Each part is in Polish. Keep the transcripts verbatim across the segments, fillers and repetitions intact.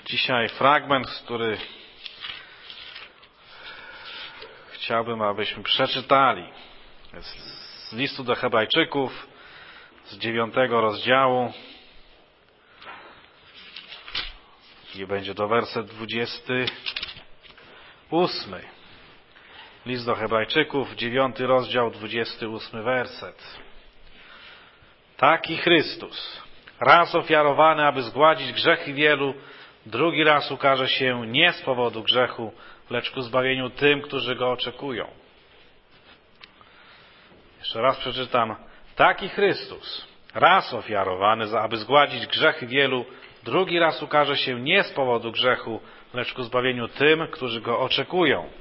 Dzisiaj fragment, który chciałbym, abyśmy przeczytali. Jest z listu do Hebrajczyków, z dziewiątego rozdziału. I będzie to werset dwudziesty ósmy. List do Hebrajczyków, dziewiąty rozdział, dwudziesty ósmy werset. Taki Chrystus, raz ofiarowany, aby zgładzić grzechy wielu, drugi raz ukaże się nie z powodu grzechu, lecz ku zbawieniu tym, którzy Go oczekują. Jeszcze raz przeczytam. Taki Chrystus, raz ofiarowany, aby zgładzić grzechy wielu, drugi raz ukaże się nie z powodu grzechu, lecz ku zbawieniu tym, którzy Go oczekują.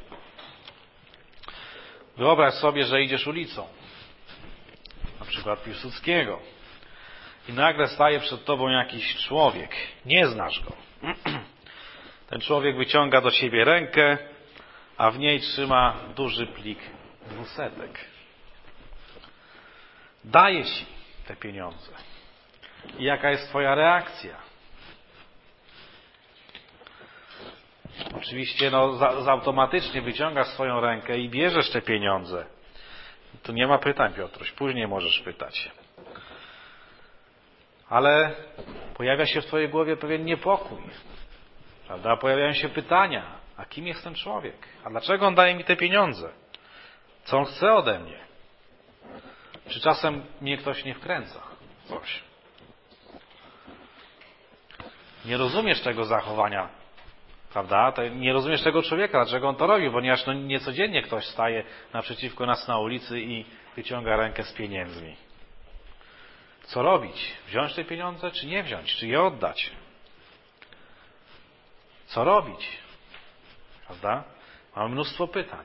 Wyobraź sobie, że idziesz ulicą, na przykład Piłsudskiego, i nagle staje przed tobą jakiś człowiek. Nie znasz go. Ten człowiek wyciąga do ciebie rękę, a w niej trzyma duży plik dwusetek. Daje ci te pieniądze. I jaka jest twoja reakcja? Oczywiście no, z, z automatycznie wyciągasz swoją rękę i bierzesz te pieniądze. Tu nie ma pytań, Piotruś. Później możesz pytać. Ale pojawia się w twojej głowie pewien niepokój. Prawda? Pojawiają się pytania. A kim jest ten człowiek? A dlaczego on daje mi te pieniądze? Co on chce ode mnie? Czy czasem mnie ktoś nie wkręca? Coś. Nie rozumiesz tego zachowania. Prawda? Nie rozumiesz tego człowieka, dlaczego on to robi, ponieważ no niecodziennie ktoś staje naprzeciwko nas na ulicy i wyciąga rękę z pieniędzmi. Co robić? Wziąć te pieniądze, czy nie wziąć? Czy je oddać? Co robić? Prawda? Mamy mnóstwo pytań.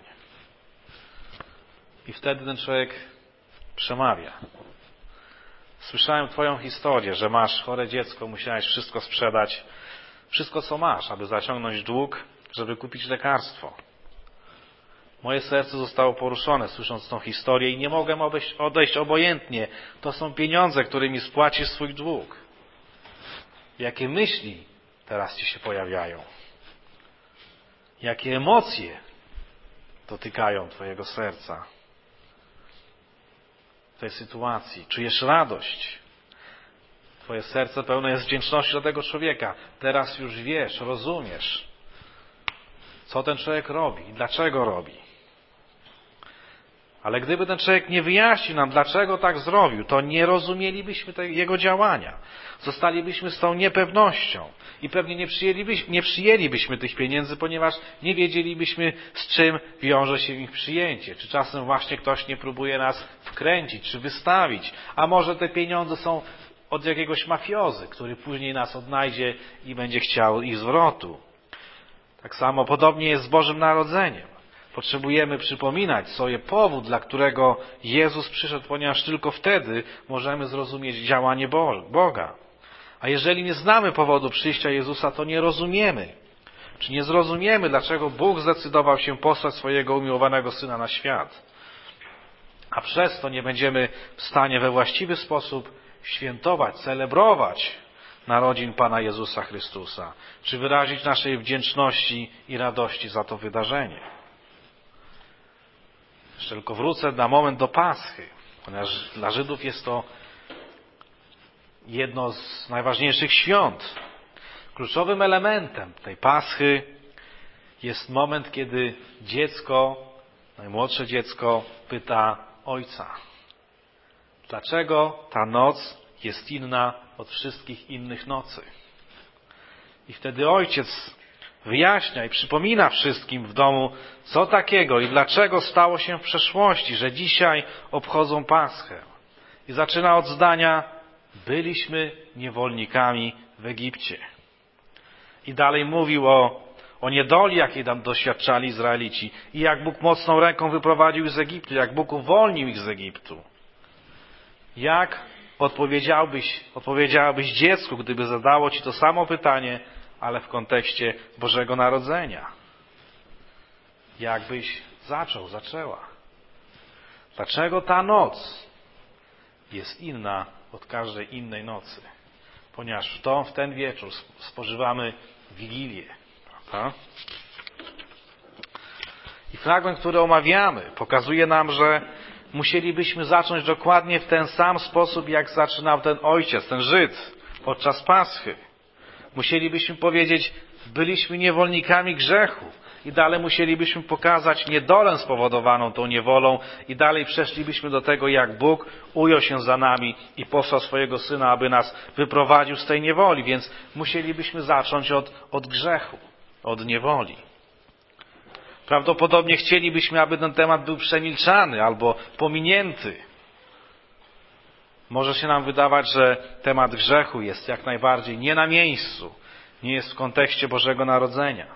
I wtedy ten człowiek przemawia. Słyszałem twoją historię, że masz chore dziecko, musiałeś wszystko sprzedać. Wszystko, co masz, aby zaciągnąć dług, żeby kupić lekarstwo. Moje serce zostało poruszone, słysząc tą historię i nie mogłem odejść obojętnie. To są pieniądze, którymi spłacisz swój dług. Jakie myśli teraz ci się pojawiają? Jakie emocje dotykają twojego serca w tej sytuacji? Czujesz radość? Twoje serce pełne jest wdzięczności do tego człowieka. Teraz już wiesz, rozumiesz, co ten człowiek robi i dlaczego robi. Ale gdyby ten człowiek nie wyjaśnił nam, dlaczego tak zrobił, to nie rozumielibyśmy tej, jego działania. Zostalibyśmy z tą niepewnością i pewnie nie przyjęlibyśmy, nie przyjęlibyśmy tych pieniędzy, ponieważ nie wiedzielibyśmy, z czym wiąże się ich przyjęcie. Czy czasem właśnie ktoś nie próbuje nas wkręcić, czy wystawić, a może te pieniądze są od jakiegoś mafiozy, który później nas odnajdzie i będzie chciał ich zwrotu. Tak samo podobnie jest z Bożym Narodzeniem. Potrzebujemy przypominać sobie powód, dla którego Jezus przyszedł, ponieważ tylko wtedy możemy zrozumieć działanie Boga. A jeżeli nie znamy powodu przyjścia Jezusa, to nie rozumiemy. Czy nie zrozumiemy, dlaczego Bóg zdecydował się posłać swojego umiłowanego Syna na świat. A przez to nie będziemy w stanie we właściwy sposób świętować, celebrować narodzin Pana Jezusa Chrystusa, czy wyrazić naszej wdzięczności i radości za to wydarzenie. Jeszcze tylko wrócę na moment do Paschy, ponieważ dla Żydów jest to jedno z najważniejszych świąt. Kluczowym elementem tej Paschy jest moment, kiedy dziecko, najmłodsze dziecko pyta ojca: dlaczego ta noc jest inna od wszystkich innych nocy? I wtedy ojciec wyjaśnia i przypomina wszystkim w domu, co takiego i dlaczego stało się w przeszłości, że dzisiaj obchodzą Paschę. I zaczyna od zdania: byliśmy niewolnikami w Egipcie. I dalej mówił o, o niedoli, jakiej tam doświadczali Izraelici i jak Bóg mocną ręką wyprowadził ich z Egiptu, jak Bóg uwolnił ich z Egiptu. Jak odpowiedziałbyś, odpowiedziałabyś dziecku, gdyby zadało ci to samo pytanie, ale w kontekście Bożego Narodzenia? Jak byś zaczął, zaczęła? Dlaczego ta noc jest inna od każdej innej nocy? ponieważ w, to, w ten wieczór spożywamy Wigilię. Prawda? I fragment, który omawiamy, pokazuje nam, że musielibyśmy zacząć dokładnie w ten sam sposób, jak zaczynał ten ojciec, ten Żyd podczas Paschy. Musielibyśmy powiedzieć, byliśmy niewolnikami grzechu. I dalej musielibyśmy pokazać niedolę spowodowaną tą niewolą i dalej przeszlibyśmy do tego, jak Bóg ujął się za nami i posłał swojego Syna, aby nas wyprowadził z tej niewoli. Więc musielibyśmy zacząć od, od grzechu, od niewoli. Prawdopodobnie chcielibyśmy, aby ten temat był przemilczany albo pominięty. Może się nam wydawać, że temat grzechu jest jak najbardziej nie na miejscu, nie jest w kontekście Bożego Narodzenia.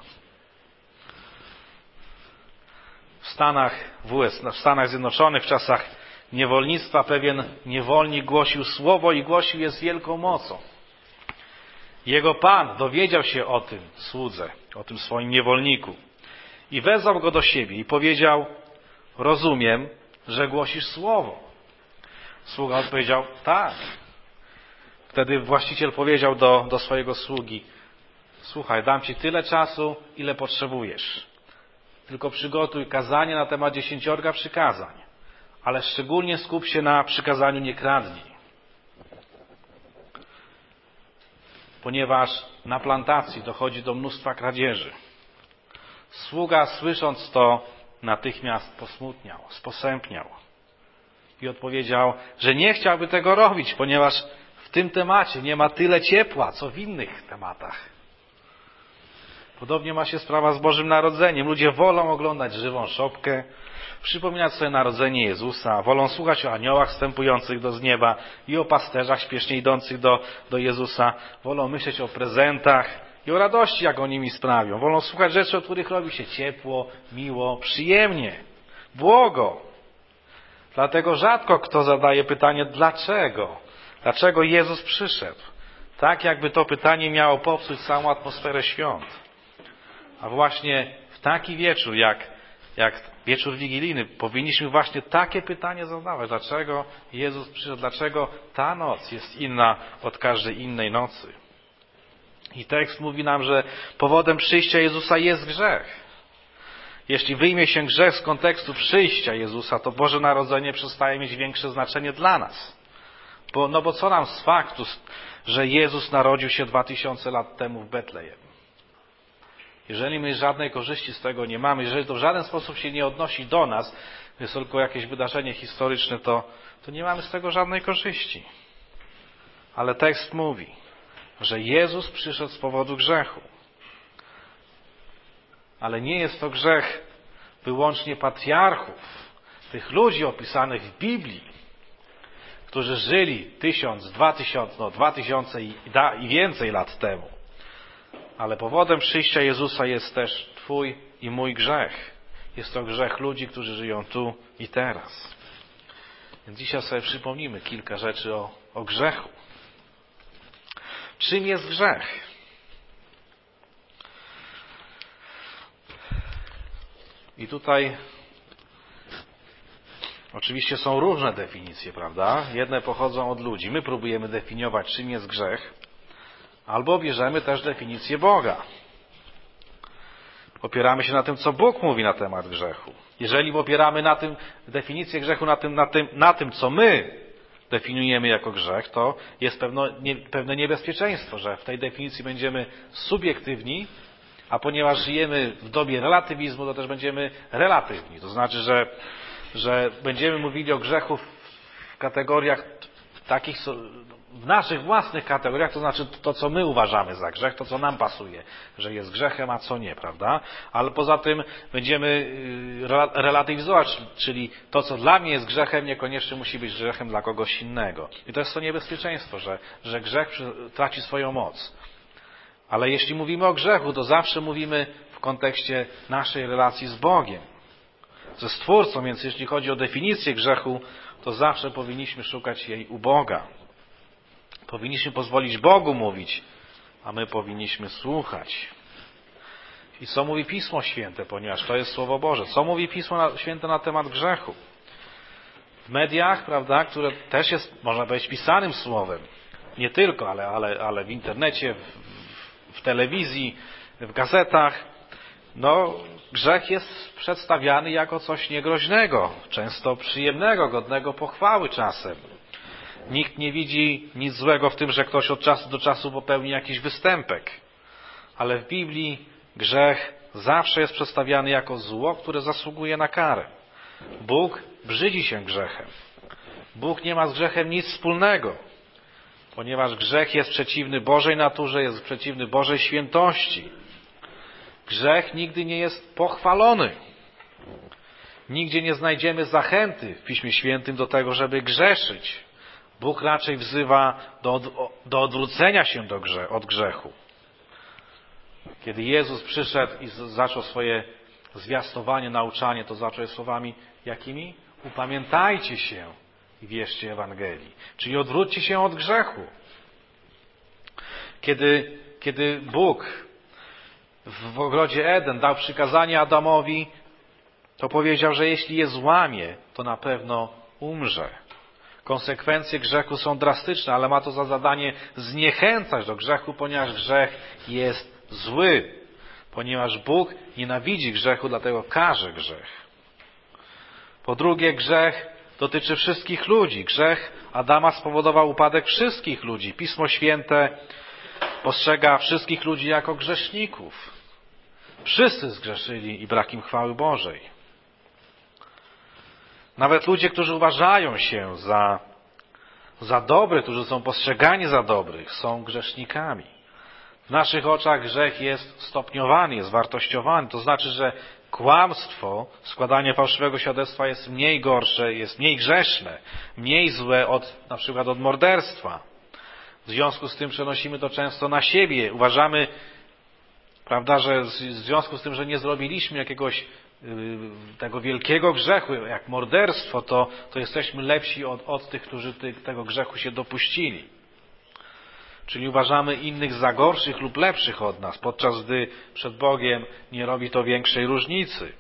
W Stanach, w U S, w Stanach Zjednoczonych w czasach niewolnictwa pewien niewolnik głosił słowo i głosił je z wielką mocą. Jego pan dowiedział się o tym słudze, o tym swoim niewolniku i wezwał go do siebie i powiedział: rozumiem, że głosisz słowo. Sługa odpowiedział: tak. Wtedy właściciel powiedział do, do swojego sługi: słuchaj, dam ci tyle czasu, ile potrzebujesz. Tylko przygotuj kazanie na temat dziesięciorga przykazań, ale szczególnie skup się na przykazaniu nie kradnij. Ponieważ na plantacji dochodzi do mnóstwa kradzieży. Sługa, słysząc to, natychmiast posmutniał, sposępniał i odpowiedział, że nie chciałby tego robić, ponieważ w tym temacie nie ma tyle ciepła, co w innych tematach. Podobnie ma się sprawa z Bożym Narodzeniem. Ludzie wolą oglądać żywą szopkę, przypominać sobie narodzenie Jezusa, wolą słuchać o aniołach wstępujących do z nieba i o pasterzach śpiesznie idących do, do Jezusa, wolą myśleć o prezentach i o radości, jak oni mi sprawią. Wolą słuchać rzeczy, od których robi się ciepło, miło, przyjemnie, błogo. Dlatego rzadko kto zadaje pytanie, dlaczego? Dlaczego Jezus przyszedł? Tak, jakby to pytanie miało popsuć całą atmosferę świąt. A właśnie w taki wieczór, jak, jak wieczór wigilijny, powinniśmy właśnie takie pytanie zadawać. Dlaczego Jezus przyszedł? Dlaczego ta noc jest inna od każdej innej nocy? I tekst mówi nam, że powodem przyjścia Jezusa jest grzech. Jeśli wyjmie się grzech z kontekstu przyjścia Jezusa, to Boże Narodzenie przestaje mieć większe znaczenie dla nas. Bo, no bo co nam z faktu, że Jezus narodził się dwa tysiące lat temu w Betlejem? Jeżeli my żadnej korzyści z tego nie mamy, jeżeli to w żaden sposób się nie odnosi do nas, jest tylko jakieś wydarzenie historyczne, to, to nie mamy z tego żadnej korzyści. Ale tekst mówi, że Jezus przyszedł z powodu grzechu. Ale nie jest to grzech wyłącznie patriarchów, tych ludzi opisanych w Biblii, którzy żyli tysiąc, dwa tysiące, no dwa tysiące i, i więcej lat temu. Ale powodem przyjścia Jezusa jest też Twój i mój grzech. Jest to grzech ludzi, którzy żyją tu i teraz. Więc dzisiaj sobie przypomnimy kilka rzeczy o, o grzechu. Czym jest grzech? I tutaj oczywiście są różne definicje, prawda? Jedne pochodzą od ludzi. My próbujemy definiować, czym jest grzech, albo bierzemy też definicję Boga. Opieramy się na tym, co Bóg mówi na temat grzechu. Jeżeli opieramy na tym definicję grzechu na tym, na tym, na tym co my definiujemy jako grzech, to jest pewno, nie, pewne niebezpieczeństwo, że w tej definicji będziemy subiektywni, a ponieważ żyjemy w dobie relatywizmu, to też będziemy relatywni. To znaczy, że, że będziemy mówili o grzechu w kategoriach takich, w naszych własnych kategoriach, to znaczy to, co my uważamy za grzech, to, co nam pasuje, że jest grzechem, a co nie, prawda? Ale poza tym będziemy relatywizować, czyli to, co dla mnie jest grzechem, niekoniecznie musi być grzechem dla kogoś innego. I to jest to niebezpieczeństwo, że, że grzech traci swoją moc. Ale jeśli mówimy o grzechu, to zawsze mówimy w kontekście naszej relacji z Bogiem, ze Stwórcą, więc jeśli chodzi o definicję grzechu, to zawsze powinniśmy szukać jej u Boga. Powinniśmy pozwolić Bogu mówić, a my powinniśmy słuchać. I co mówi Pismo Święte, ponieważ to jest Słowo Boże? Co mówi Pismo Święte na temat grzechu? W mediach, prawda, które też jest, można powiedzieć, pisanym słowem, nie tylko, ale, ale, ale w internecie, w, w telewizji, w gazetach, no grzech jest przedstawiany jako coś niegroźnego, często przyjemnego, godnego pochwały czasem. Nikt nie widzi nic złego w tym, że ktoś od czasu do czasu popełni jakiś występek. Ale w Biblii grzech zawsze jest przedstawiany jako zło, które zasługuje na karę. Bóg brzydzi się grzechem. Bóg nie ma z grzechem nic wspólnego, ponieważ grzech jest przeciwny Bożej naturze, jest przeciwny Bożej świętości. Grzech nigdy nie jest pochwalony. Nigdzie nie znajdziemy zachęty w Piśmie Świętym do tego, żeby grzeszyć. Bóg raczej wzywa do, do odwrócenia się do grze, od grzechu. Kiedy Jezus przyszedł i zaczął swoje zwiastowanie, nauczanie, to zaczął je słowami jakimi? Upamiętajcie się i wierzcie Ewangelii. Czyli odwróćcie się od grzechu. Kiedy, kiedy Bóg w ogrodzie Eden dał przykazanie Adamowi, to powiedział, że jeśli je złamie, to na pewno umrze. Konsekwencje grzechu są drastyczne, ale ma to za zadanie zniechęcać do grzechu, ponieważ grzech jest zły. Ponieważ Bóg nienawidzi grzechu, dlatego karze grzech. Po drugie, grzech dotyczy wszystkich ludzi. Grzech Adama spowodował upadek wszystkich ludzi. Pismo Święte postrzega wszystkich ludzi jako grzeszników. Wszyscy zgrzeszyli i brak im chwały Bożej. Nawet ludzie, którzy uważają się za, za dobrych, którzy są postrzegani za dobrych, są grzesznikami. W naszych oczach grzech jest stopniowany, jest wartościowany. To znaczy, że kłamstwo, składanie fałszywego świadectwa jest mniej gorsze, jest mniej grzeszne, mniej złe od, na przykład od morderstwa. W związku z tym przenosimy to często na siebie. Uważamy, prawda, że w związku z tym, że nie zrobiliśmy jakiegoś yy, tego wielkiego grzechu, jak morderstwo, to, to jesteśmy lepsi od, od tych, którzy ty, tego grzechu się dopuścili. Czyli uważamy innych za gorszych lub lepszych od nas, podczas gdy przed Bogiem nie robi to większej różnicy.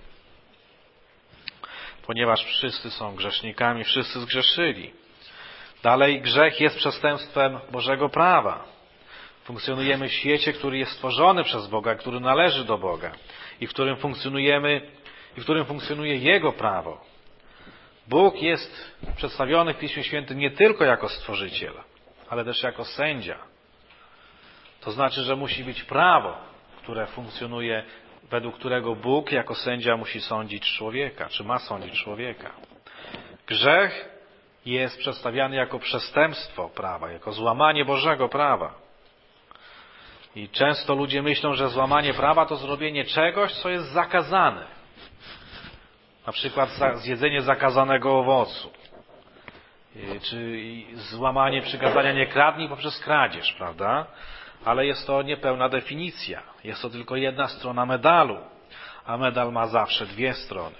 Ponieważ wszyscy są grzesznikami, wszyscy zgrzeszyli. Dalej, grzech jest przestępstwem Bożego prawa. Funkcjonujemy w świecie, który jest stworzony przez Boga, który należy do Boga i w którym funkcjonujemy, i w którym funkcjonuje Jego prawo. Bóg jest przedstawiony w Piśmie Świętym nie tylko jako stworzyciel, ale też jako sędzia. To znaczy, że musi być prawo, które funkcjonuje, według którego Bóg jako sędzia musi sądzić człowieka, czy ma sądzić człowieka. Grzech jest przedstawiany jako przestępstwo prawa, jako złamanie Bożego prawa. I często ludzie myślą, że złamanie prawa to zrobienie czegoś, co jest zakazane. Na przykład zjedzenie zakazanego owocu. Czy złamanie przykazania nie kradnij poprzez kradzież, prawda? Ale jest to niepełna definicja. Jest to tylko jedna strona medalu, a medal ma zawsze dwie strony.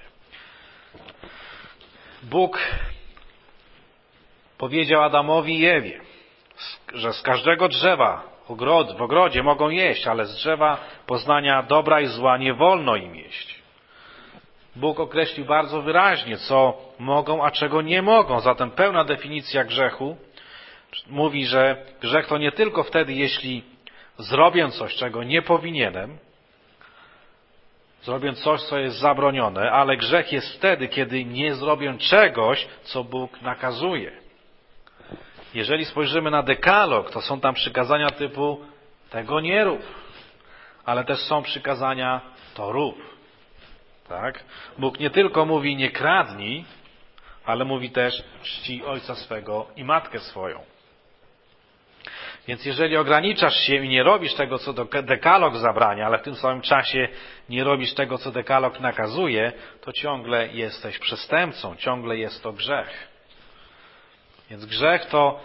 Bóg powiedział Adamowi i Ewie, że z każdego drzewa w ogrodzie mogą jeść, ale z drzewa poznania dobra i zła nie wolno im jeść. Bóg określił bardzo wyraźnie, co mogą, a czego nie mogą. Zatem pełna definicja grzechu mówi, że grzech to nie tylko wtedy, jeśli zrobię coś, czego nie powinienem, zrobię coś, co jest zabronione, ale grzech jest wtedy, kiedy nie zrobię czegoś, co Bóg nakazuje. Jeżeli spojrzymy na dekalog, to są tam przykazania typu tego nie rób, ale też są przykazania to rób. Tak? Bóg nie tylko mówi nie kradnij, ale mówi też czci ojca swego i matkę swoją. Więc jeżeli ograniczasz się i nie robisz tego, co dekalog zabrania, ale w tym samym czasie nie robisz tego, co dekalog nakazuje, to ciągle jesteś przestępcą, ciągle jest to grzech. Więc grzech to,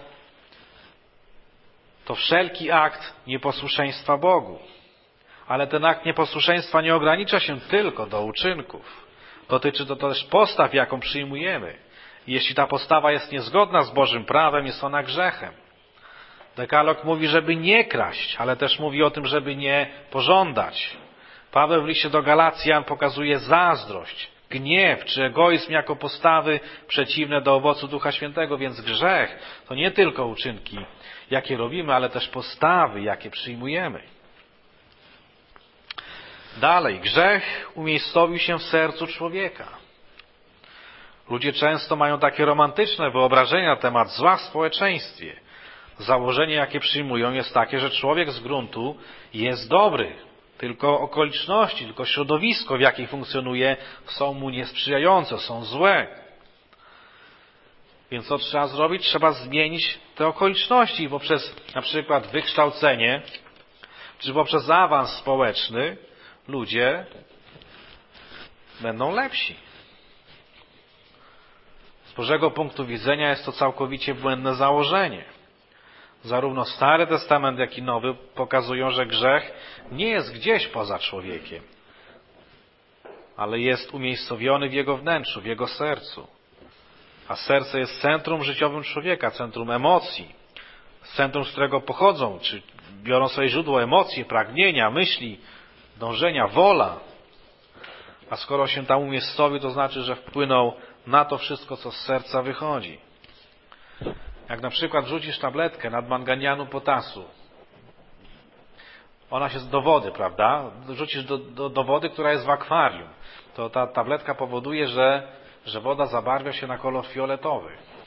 to wszelki akt nieposłuszeństwa Bogu. Ale ten akt nieposłuszeństwa nie ogranicza się tylko do uczynków. Dotyczy to też postaw, jaką przyjmujemy. Jeśli ta postawa jest niezgodna z Bożym prawem, jest ona grzechem. Dekalog mówi, żeby nie kraść, ale też mówi o tym, żeby nie pożądać. Paweł w liście do Galacjan pokazuje zazdrość, gniew czy egoizm jako postawy przeciwne do owocu Ducha Świętego, więc grzech to nie tylko uczynki, jakie robimy, ale też postawy, jakie przyjmujemy. Dalej, grzech umiejscowił się w sercu człowieka. Ludzie często mają takie romantyczne wyobrażenia na temat zła w społeczeństwie. Założenie, jakie przyjmują, jest takie, że człowiek z gruntu jest dobry. Tylko okoliczności, tylko środowisko, w jakim funkcjonuje, są mu niesprzyjające, są złe. Więc co trzeba zrobić? Trzeba zmienić te okoliczności poprzez na przykład wykształcenie, czy poprzez awans społeczny ludzie będą lepsi. Z Bożego punktu widzenia jest to całkowicie błędne założenie. Zarówno Stary Testament, jak i Nowy pokazują, że grzech nie jest gdzieś poza człowiekiem, ale jest umiejscowiony w jego wnętrzu, w jego sercu. A serce jest centrum życiowym człowieka, centrum emocji, centrum, z którego pochodzą, czy biorą swoje źródło emocje, pragnienia, myśli, dążenia, wola. A skoro się tam umiejscowił, to znaczy, że wpłynął na to wszystko, co z serca wychodzi. Jak na przykład wrzucisz tabletkę nadmanganianu potasu, ona się do wody, prawda? Wrzucisz do, do, do wody, która jest w akwarium, to ta tabletka powoduje, że, że woda zabarwia się na kolor fioletowy.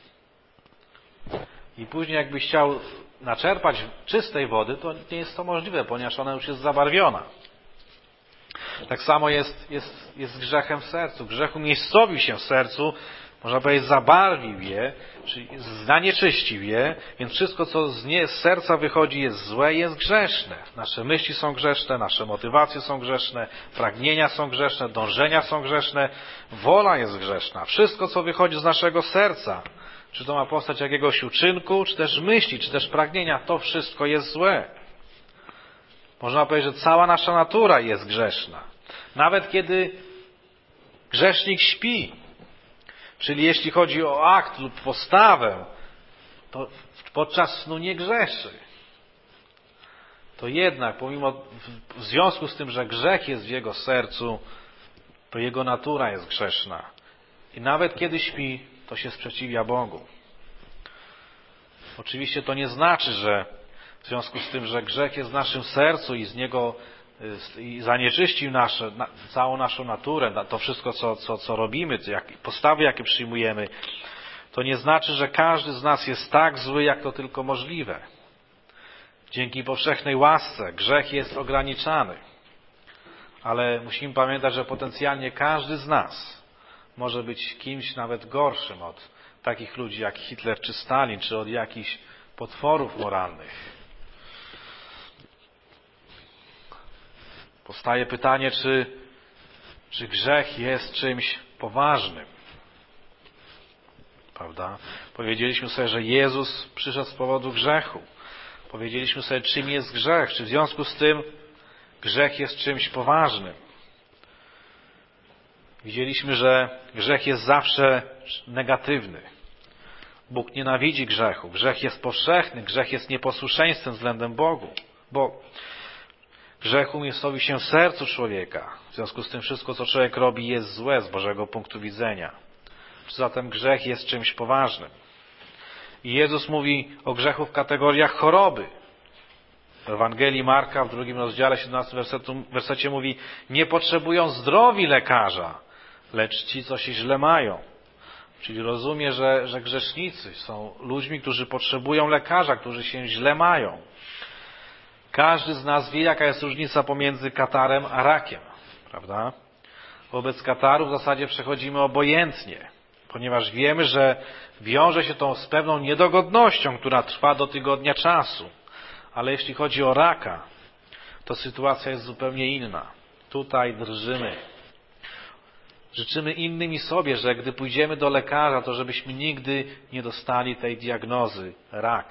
I później jakbyś chciał naczerpać czystej wody, to nie jest to możliwe, ponieważ ona już jest zabarwiona. Tak samo jest, jest, jest z grzechem w sercu. Grzech umiejscowił się w sercu, można powiedzieć, zabarwił je, czyli zanieczyścił je, więc wszystko, co z, nie, z serca wychodzi, jest złe i jest grzeszne. Nasze myśli są grzeszne, nasze motywacje są grzeszne, pragnienia są grzeszne, dążenia są grzeszne, wola jest grzeszna. Wszystko, co wychodzi z naszego serca, czy to ma postać jakiegoś uczynku, czy też myśli, czy też pragnienia, to wszystko jest złe. Można powiedzieć, że cała nasza natura jest grzeszna. Nawet kiedy grzesznik śpi, czyli jeśli chodzi o akt lub postawę, to podczas snu nie grzeszy. To jednak, pomimo, w związku z tym, że grzech jest w jego sercu, to jego natura jest grzeszna. I nawet kiedy śpi, to się sprzeciwia Bogu. Oczywiście to nie znaczy, że w związku z tym, że grzech jest w naszym sercu i z niego i zanieczyścił nasze, na, całą naszą naturę, to wszystko, co, co, co robimy, jak, postawy, jakie przyjmujemy, to nie znaczy, że każdy z nas jest tak zły, jak to tylko możliwe. Dzięki powszechnej łasce grzech jest ograniczany. Ale musimy pamiętać, że potencjalnie każdy z nas może być kimś nawet gorszym od takich ludzi jak Hitler czy Stalin, czy od jakichś potworów moralnych. Powstaje pytanie, czy, czy grzech jest czymś poważnym. Prawda? Powiedzieliśmy sobie, że Jezus przyszedł z powodu grzechu. Powiedzieliśmy sobie, czym jest grzech. Czy w związku z tym grzech jest czymś poważnym. Widzieliśmy, że grzech jest zawsze negatywny. Bóg nienawidzi grzechu. Grzech jest powszechny. Grzech jest nieposłuszeństwem względem Bogu. Bo grzech umiejscowi się w sercu człowieka. W związku z tym wszystko, co człowiek robi, jest złe z Bożego punktu widzenia. Zatem grzech jest czymś poważnym. I Jezus mówi o grzechu w kategoriach choroby. W Ewangelii Marka w drugim rozdziale, siedemnastym wersecie mówi: nie potrzebują zdrowi lekarza, lecz ci, co się źle mają. Czyli rozumie, że, że grzesznicy są ludźmi, którzy potrzebują lekarza, którzy się źle mają. Każdy z nas wie, jaka jest różnica pomiędzy katarem a rakiem, prawda? Wobec kataru w zasadzie przechodzimy obojętnie, ponieważ wiemy, że wiąże się to z pewną niedogodnością, która trwa do tygodnia czasu. Ale jeśli chodzi o raka, to sytuacja jest zupełnie inna. Tutaj drżymy. Życzymy innym i sobie, że gdy pójdziemy do lekarza, to żebyśmy nigdy nie dostali tej diagnozy rak.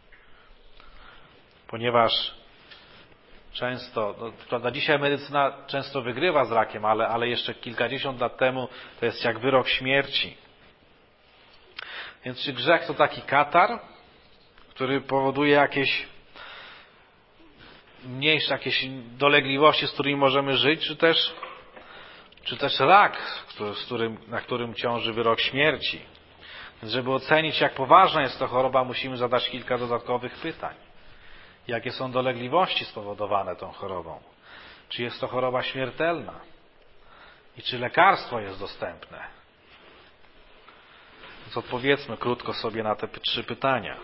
Ponieważ często, no, prawda, dzisiaj medycyna często wygrywa z rakiem, ale, ale jeszcze kilkadziesiąt lat temu to jest jak wyrok śmierci. Więc czy grzech to taki katar, który powoduje jakieś mniejsze, jakieś dolegliwości, z którymi możemy żyć, czy też czy też rak, z którym, na którym ciąży wyrok śmierci. Więc żeby ocenić, jak poważna jest to choroba, musimy zadać kilka dodatkowych pytań. Jakie są dolegliwości spowodowane tą chorobą? Czy jest to choroba śmiertelna? I czy lekarstwo jest dostępne? Więc odpowiedzmy krótko sobie na te trzy pytania.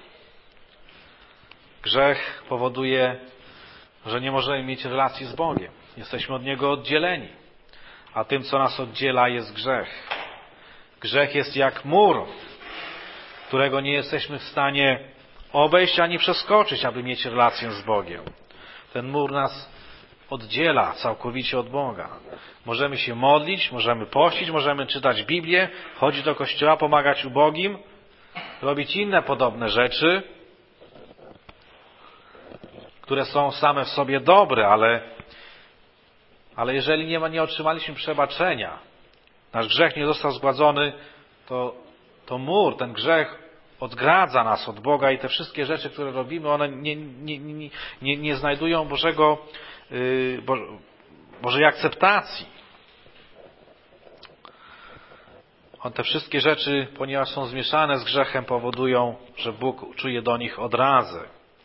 Grzech powoduje, że nie możemy mieć relacji z Bogiem. Jesteśmy od Niego oddzieleni. A tym, co nas oddziela, jest grzech. Grzech jest jak mur, którego nie jesteśmy w stanie obejść ani przeskoczyć, aby mieć relację z Bogiem. Ten mur nas oddziela całkowicie od Boga. Możemy się modlić, możemy pościć, możemy czytać Biblię, chodzić do kościoła, pomagać ubogim, robić inne podobne rzeczy, które są same w sobie dobre, ale, ale jeżeli nie, ma, nie otrzymaliśmy przebaczenia, nasz grzech nie został zgładzony, to, to mur, ten grzech odgradza nas od Boga i te wszystkie rzeczy, które robimy, one nie, nie, nie, nie, nie znajdują Bożego, yy, Bo, Bożej akceptacji. On te wszystkie rzeczy, ponieważ są zmieszane z grzechem, powodują, że Bóg czuje do nich odrazę.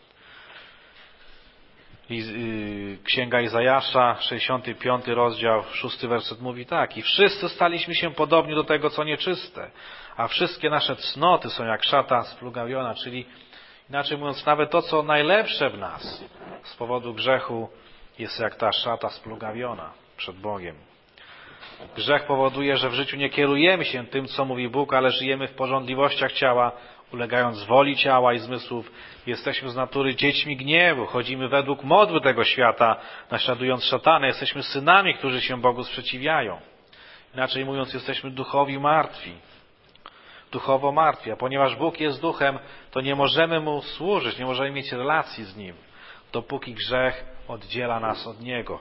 I, yy, Księga Izajasza, sześćdziesiąty piąty rozdział, szósty werset mówi tak: i wszyscy staliśmy się podobni do tego, co nieczyste, a wszystkie nasze cnoty są jak szata splugawiona, czyli inaczej mówiąc, nawet to, co najlepsze w nas z powodu grzechu jest jak ta szata splugawiona przed Bogiem. Grzech powoduje, że w życiu nie kierujemy się tym, co mówi Bóg, ale żyjemy w pożądliwościach ciała, ulegając woli ciała i zmysłów. Jesteśmy z natury dziećmi gniewu, chodzimy według modły tego świata, naśladując szatana. Jesteśmy synami, którzy się Bogu sprzeciwiają. Inaczej mówiąc, jesteśmy duchowi martwi. Duchowo martwi. A ponieważ Bóg jest duchem, to nie możemy Mu służyć, nie możemy mieć relacji z Nim, dopóki grzech oddziela nas od Niego.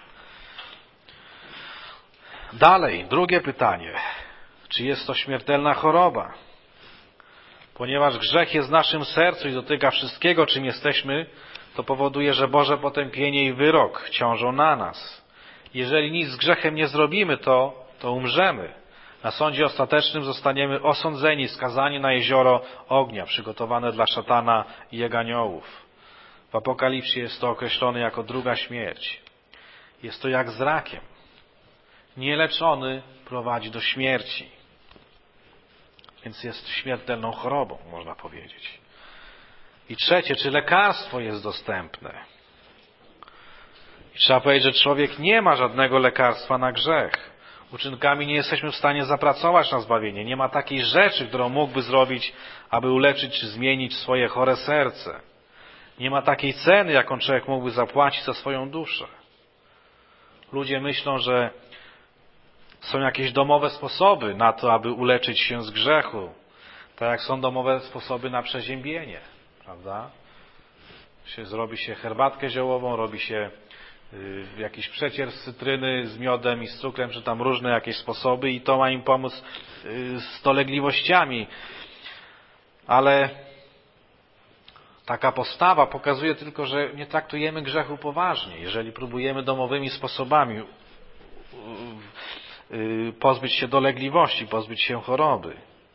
Dalej, drugie pytanie. Czy jest to śmiertelna choroba? Ponieważ grzech jest w naszym sercu i dotyka wszystkiego, czym jesteśmy, to powoduje, że Boże potępienie i wyrok ciążą na nas. Jeżeli nic z grzechem nie zrobimy, to, to umrzemy. Na sądzie ostatecznym zostaniemy osądzeni, skazani na jezioro ognia, przygotowane dla szatana i jego aniołów. W Apokalipsie jest to określone jako druga śmierć. Jest to jak z rakiem. Nieleczony prowadzi do śmierci. Więc jest śmiertelną chorobą, można powiedzieć. I trzecie, czy lekarstwo jest dostępne? I trzeba powiedzieć, że człowiek nie ma żadnego lekarstwa na grzech. Uczynkami nie jesteśmy w stanie zapracować na zbawienie. Nie ma takiej rzeczy, którą mógłby zrobić, aby uleczyć czy zmienić swoje chore serce. Nie ma takiej ceny, jaką człowiek mógłby zapłacić za swoją duszę. Ludzie myślą, że są jakieś domowe sposoby na to, aby uleczyć się z grzechu. Tak jak są domowe sposoby na przeziębienie, prawda? Się, zrobi się herbatkę ziołową, robi się y, jakiś przecier z cytryny, z miodem i z cukrem, czy tam różne jakieś sposoby i to ma im pomóc y, z dolegliwościami. Ale taka postawa pokazuje tylko, że nie traktujemy grzechu poważnie, jeżeli próbujemy domowymi sposobami y, pozbyć się dolegliwości, pozbyć się choroby.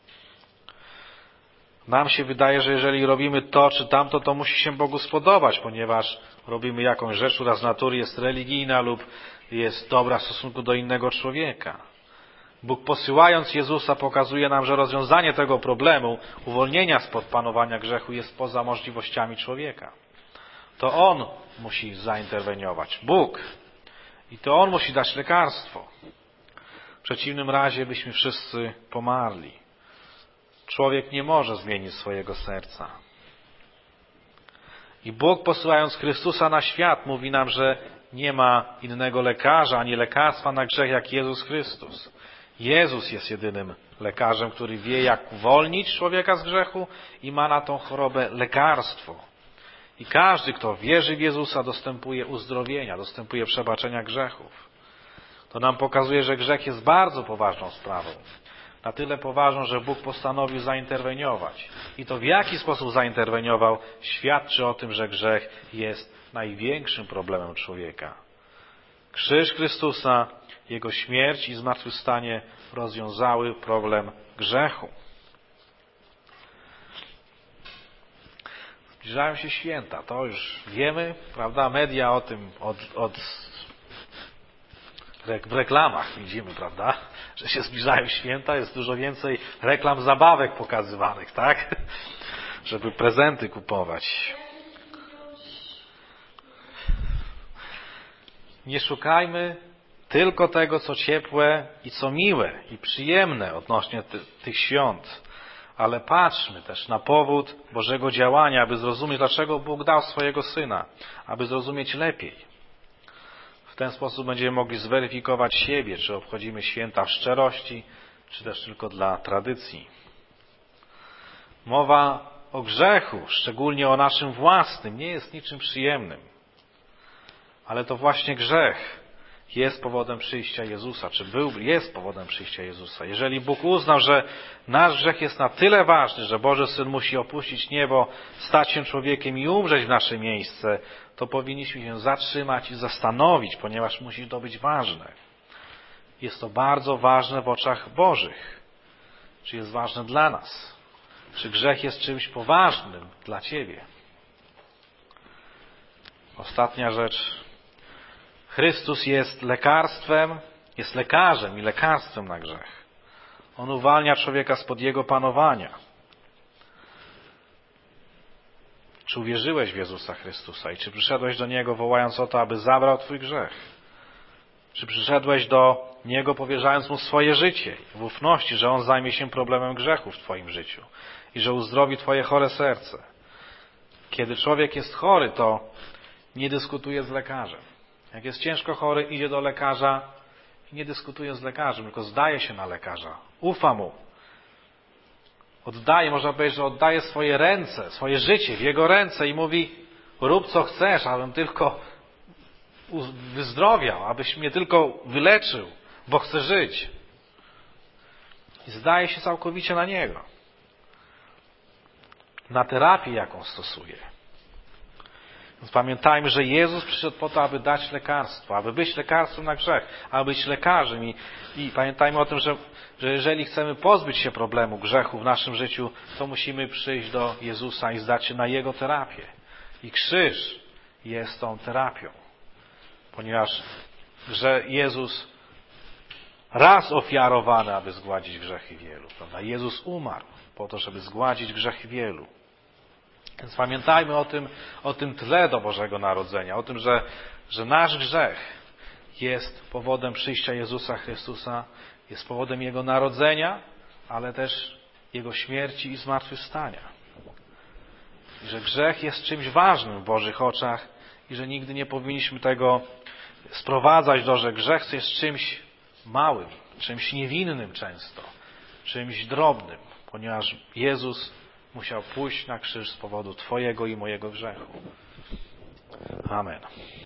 Nam się wydaje, że jeżeli robimy to czy tamto, to musi się Bogu spodobać, ponieważ robimy jakąś rzecz, która z natury jest religijna lub jest dobra w stosunku do innego człowieka. Bóg, posyłając Jezusa, pokazuje nam, że rozwiązanie tego problemu, uwolnienia spod panowania grzechu, jest poza możliwościami człowieka. To On musi zainterweniować. Bóg. I to On musi dać lekarstwo. W przeciwnym razie byśmy wszyscy pomarli. Człowiek nie może zmienić swojego serca. I Bóg, posyłając Chrystusa na świat, mówi nam, że nie ma innego lekarza ani lekarstwa na grzech jak Jezus Chrystus. Jezus jest jedynym lekarzem, który wie, jak uwolnić człowieka z grzechu i ma na tą chorobę lekarstwo. I każdy, kto wierzy w Jezusa, dostępuje uzdrowienia, dostępuje przebaczenia grzechów. To nam pokazuje, że grzech jest bardzo poważną sprawą. Na tyle poważną, że Bóg postanowił zainterweniować. I to w jaki sposób Krzyż Chrystusa, Jego śmierć i zmartwychwstanie rozwiązały problem grzechu. Zbliżają się święta, to już wiemy, prawda? Media o tym od, od w reklamach widzimy, prawda? Że się zbliżają święta, jest dużo więcej reklam zabawek pokazywanych, tak? Żeby prezenty kupować. Nie szukajmy tylko tego, co ciepłe i co miłe i przyjemne odnośnie ty, tych świąt, ale patrzmy też na powód Bożego działania, aby zrozumieć, dlaczego Bóg dał swojego Syna, aby zrozumieć lepiej. W ten sposób będziemy mogli zweryfikować siebie, czy obchodzimy święta w szczerości, czy też tylko dla tradycji. Mowa o grzechu, szczególnie o naszym własnym, nie jest niczym przyjemnym. Ale to właśnie grzech jest powodem przyjścia Jezusa, czy był, jest powodem przyjścia Jezusa. Jeżeli Bóg uznał, że nasz grzech jest na tyle ważny, że Boży Syn musi opuścić niebo, stać się człowiekiem i umrzeć w nasze miejsce, to powinniśmy się zatrzymać i zastanowić, ponieważ musi to być ważne. Jest to bardzo ważne w oczach Bożych. Czy jest ważne dla nas? Czy grzech jest czymś poważnym dla Ciebie? Ostatnia rzecz. Chrystus jest lekarstwem, jest lekarzem i lekarstwem na grzech. On uwalnia człowieka spod jego panowania. Czy uwierzyłeś w Jezusa Chrystusa i czy przyszedłeś do Niego, wołając o to, aby zabrał Twój grzech? Czy przyszedłeś do Niego, powierzając Mu swoje życie w ufności, że On zajmie się problemem grzechu w Twoim życiu i że uzdrowi Twoje chore serce? Kiedy człowiek jest chory, to nie dyskutuje z lekarzem. Jak jest ciężko chory, idzie do lekarza i nie dyskutuje z lekarzem, tylko zdaje się na lekarza. Ufa mu. Oddaje, można powiedzieć, że oddaje swoje ręce, swoje życie w jego ręce i mówi: rób co chcesz, abym tylko wyzdrowiał, abyś mnie tylko wyleczył, bo chcę żyć. I zdaje się całkowicie na niego. Na terapię, jaką stosuje. Więc pamiętajmy, że Jezus przyszedł po to, aby dać lekarstwo, aby być lekarstwem na grzech, aby być lekarzem. I, i pamiętajmy o tym, że, że jeżeli chcemy pozbyć się problemu grzechu w naszym życiu, to musimy przyjść do Jezusa i zdać się na Jego terapię. I krzyż jest tą terapią. Ponieważ że Jezus raz ofiarowany, aby zgładzić grzechy wielu. Prawda? Jezus umarł po to, żeby zgładzić grzechy wielu. Więc pamiętajmy o tym, o tym tle do Bożego Narodzenia, o tym, że, że nasz grzech jest powodem przyjścia Jezusa Chrystusa, jest powodem Jego narodzenia, ale też Jego śmierci i zmartwychwstania. I że grzech jest czymś ważnym w Bożych oczach i że nigdy nie powinniśmy tego sprowadzać do, że grzech jest czymś małym, czymś niewinnym często, czymś drobnym, ponieważ Jezus musiał pójść na krzyż z powodu Twojego i mojego grzechu. Amen.